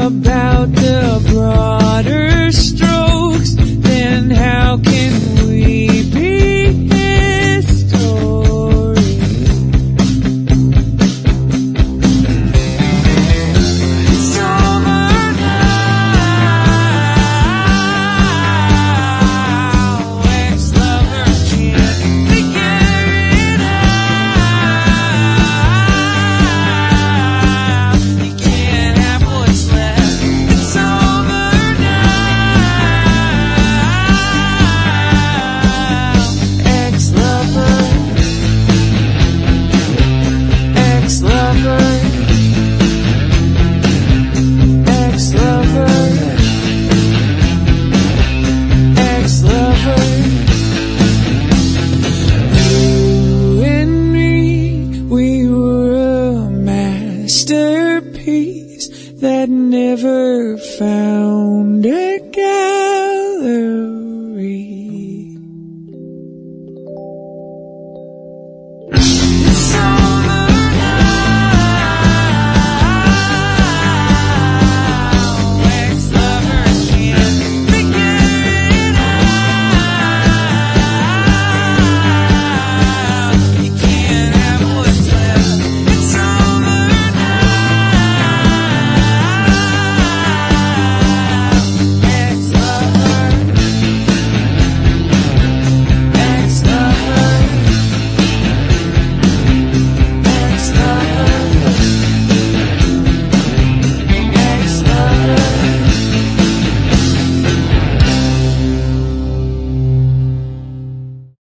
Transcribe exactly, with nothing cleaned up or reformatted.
about the broader strokes, then how can we be history? It's over now. Ex-lover can't figure it out. You can't have what's left. It's over now. Ex-lover, ex-lover, ex-lover, ex-lover. You and me, we were a masterpiece that never found a guide.